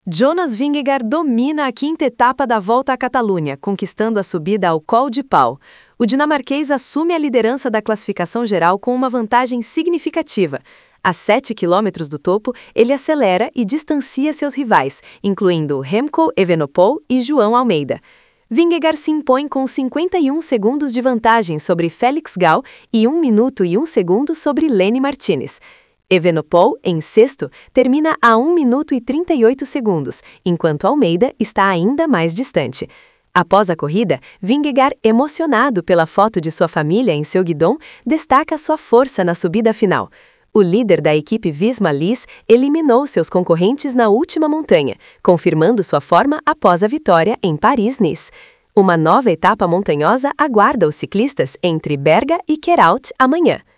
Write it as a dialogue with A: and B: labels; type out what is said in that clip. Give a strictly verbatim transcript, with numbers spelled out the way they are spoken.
A: Jonas Vingegaard domina a quinta etapa da Volta à Catalunha, conquistando a subida ao Col de Pau. O dinamarquês assume a liderança da classificação geral com uma vantagem significativa. A sete quilômetros do topo, ele acelera e distancia seus rivais, incluindo Remco Evenepoel e João Almeida. Vingegaard se impõe com cinquenta e um segundos de vantagem sobre Felix Gall e um minuto e um segundo sobre Lenny Martinez. Evenepoel, em sexto, termina a um minuto e trinta e oito segundos, enquanto Almeida está ainda mais distante. Após a corrida, Vingegaard, emocionado pela foto de sua família em seu guidão, destaca sua força na subida final. O líder da equipe Visma-Lease eliminou seus concorrentes na última montanha, confirmando sua forma após a vitória em Paris-Nice. Uma nova etapa montanhosa aguarda os ciclistas entre Berga e Queralthe amanhã.